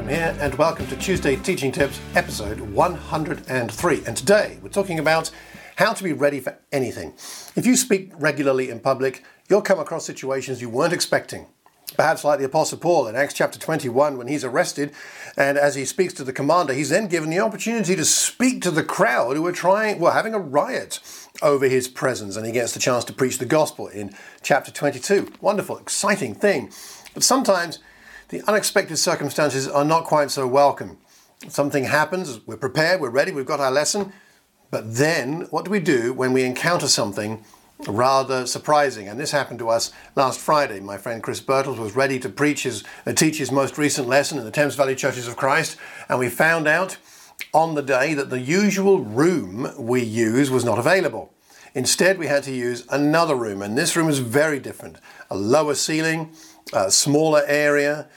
Malcolm here, and welcome to Tuesday Teaching Tips, episode 103. And today we're talking about how to be ready for anything. If you speak regularly in public, you'll come across situations you weren't expecting. Perhaps like the Apostle Paul in Acts chapter 21 when he's arrested, and as he speaks to the commander, he's then given the opportunity to speak to the crowd who are having a riot over his presence, and he gets the chance to preach the gospel in chapter 22. Wonderful, exciting thing. But sometimes the unexpected circumstances are not quite so welcome. Something happens, we're prepared, we're ready, we've got our lesson, but then what do we do when we encounter something rather surprising? And this happened to us last Friday. My friend Chris Birtles was ready to teach his most recent lesson in the Thames Valley Churches of Christ, and we found out on the day that the usual room we use was not available. Instead, we had to use another room, and this room was very different. A lower ceiling, a smaller area,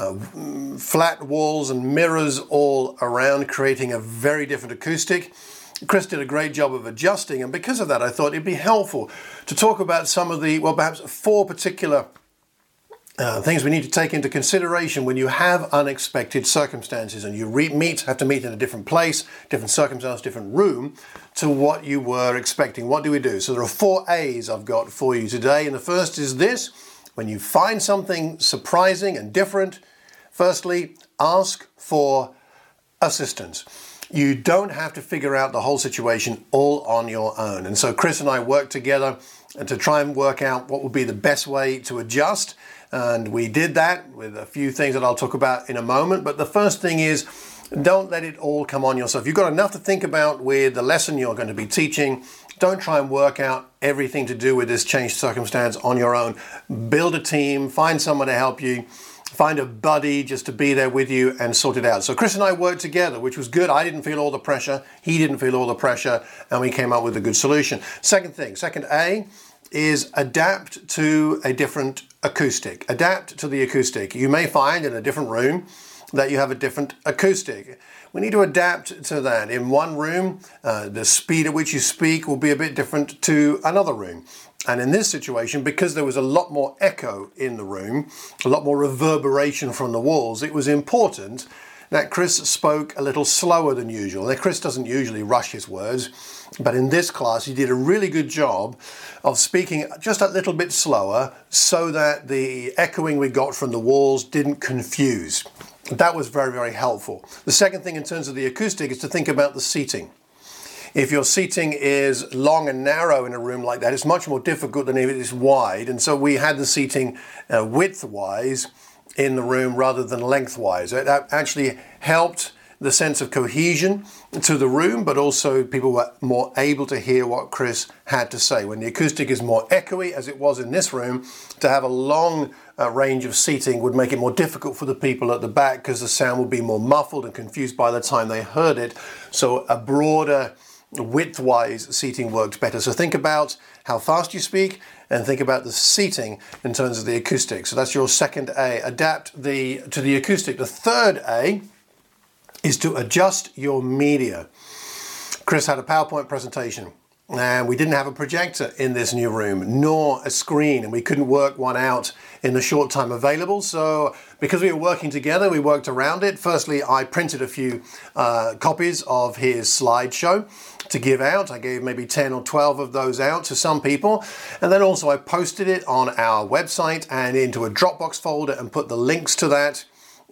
flat walls and mirrors all around, creating a very different acoustic. Chris did a great job of adjusting, and because of that I thought it'd be helpful to talk about some of the, perhaps four particular things we need to take into consideration when you have unexpected circumstances and you have to meet in a different place, different circumstance, different room to what you were expecting. What do we do? So there are 4 A's I've got for you today, and the first is this. When you find something surprising and different, firstly, ask for assistance. You don't have to figure out the whole situation all on your own. And so Chris and I worked together to try and work out what would be the best way to adjust. And we did that with a few things that I'll talk about in a moment. But the first thing is, don't let it all come on yourself. You've got enough to think about with the lesson you're going to be teaching. Don't try and work out everything to do with this changed circumstance on your own. Build a team, find someone to help you, find a buddy just to be there with you and sort it out. So Chris and I worked together, which was good. I didn't feel all the pressure. He didn't feel all the pressure, and we came up with a good solution. Second A is adapt to a different acoustic. Adapt to the acoustic. You may find in a different room that you have a different acoustic. We need to adapt to that. In one room, the speed at which you speak will be a bit different to another room. And in this situation, because there was a lot more echo in the room, a lot more reverberation from the walls, it was important that Chris spoke a little slower than usual. Now, Chris doesn't usually rush his words, but in this class he did a really good job of speaking just a little bit slower so that the echoing we got from the walls didn't confuse. That was very, very helpful. The second thing in terms of the acoustic is to think about the seating. If your seating is long and narrow in a room like that, it's much more difficult than if it is wide. And so we had the seating width-wise in the room rather than lengthwise. That actually helped the sense of cohesion to the room, but also people were more able to hear what Chris had to say. When the acoustic is more echoey, as it was in this room, to have a long range of seating would make it more difficult for the people at the back because the sound would be more muffled and confused by the time they heard it. So a broader width-wise seating worked better. So think about how fast you speak and think about the seating in terms of the acoustic. So that's your second A. Adapt to the acoustic. The third A is to adjust your media. Chris had a PowerPoint presentation, and we didn't have a projector in this new room, nor a screen, and we couldn't work one out in the short time available. So because we were working together, we worked around it. Firstly, I printed a few copies of his slideshow to give out. I gave maybe 10 or 12 of those out to some people. And then also I posted it on our website and into a Dropbox folder and put the links to that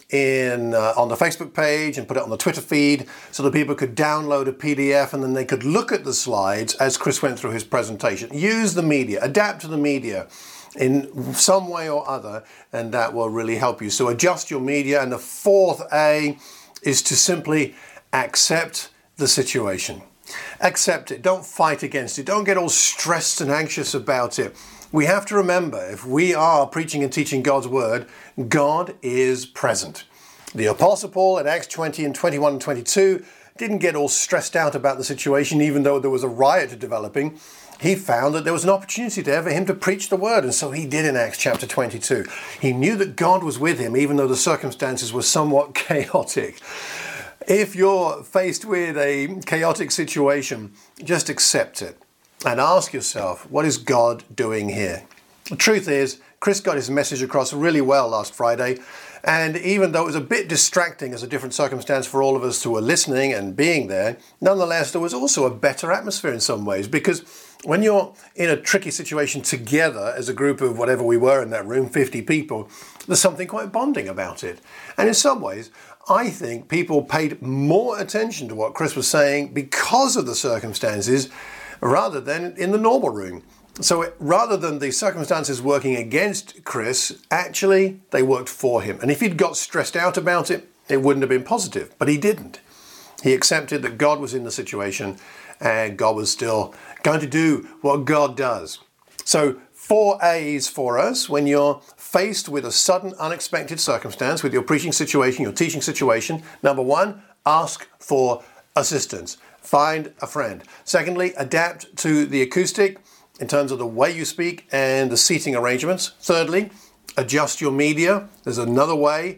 on the Facebook page and put it on the Twitter feed so that people could download a PDF and then they could look at the slides as Chris went through his presentation. Use the media, adapt to the media in some way or other, and that will really help you. So adjust your media. And the fourth A is to simply accept the situation. Accept it. Don't fight against it. Don't get all stressed and anxious about it. We have to remember, if we are preaching and teaching God's word, God is present. The Apostle Paul in Acts 20 and 21 and 22 didn't get all stressed out about the situation, even though there was a riot developing. He found that there was an opportunity there for him to preach the word, and so he did in Acts chapter 22. He knew that God was with him, even though the circumstances were somewhat chaotic. If you're faced with a chaotic situation, just accept it and ask yourself, what is God doing here? The truth is, Chris got his message across really well last Friday, and even though it was a bit distracting as a different circumstance for all of us who were listening and being there, nonetheless there was also a better atmosphere in some ways, because when you're in a tricky situation together as a group of whatever we were in that room, 50 people, there's something quite bonding about it. And in some ways, I think people paid more attention to what Chris was saying because of the circumstances rather than in the normal room. So rather than the circumstances working against Chris, actually they worked for him. And if he'd got stressed out about it, it wouldn't have been positive. But he didn't. He accepted that God was in the situation and God was still going to do what God does. So 4 A's for us when you're faced with a sudden unexpected circumstance with your preaching situation, your teaching situation. Number 1, ask for assistance. Find a friend. Secondly, adapt to the acoustic in terms of the way you speak and the seating arrangements. Thirdly, adjust your media. There's another way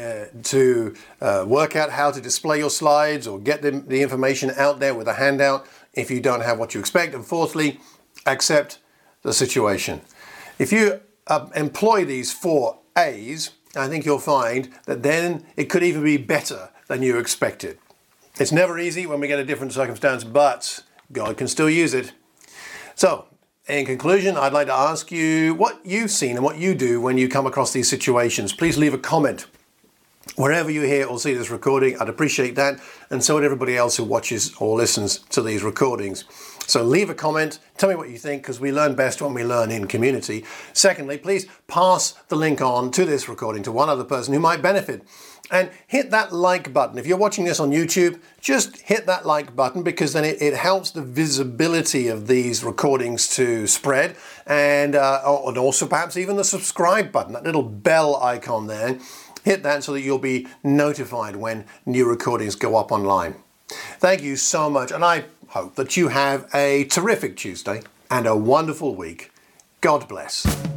to work out how to display your slides or get the information out there with a handout if you don't have what you expect. And fourthly, accept the situation. If you employ these 4 A's, I think you'll find that then it could even be better than you expected. It's never easy when we get a different circumstance, but God can still use it. So, in conclusion, I'd like to ask you what you've seen and what you do when you come across these situations. Please leave a comment. Wherever you hear or see this recording, I'd appreciate that, and so would everybody else who watches or listens to these recordings. So leave a comment, tell me what you think, because we learn best when we learn in community. Secondly, please pass the link on to this recording to one other person who might benefit. And hit that like button. If you're watching this on YouTube, just hit that like button, because then it helps the visibility of these recordings to spread, and also perhaps even the subscribe button, that little bell icon there. Hit that so that you'll be notified when new recordings go up online. Thank you so much, and I hope that you have a terrific Tuesday and a wonderful week. God bless.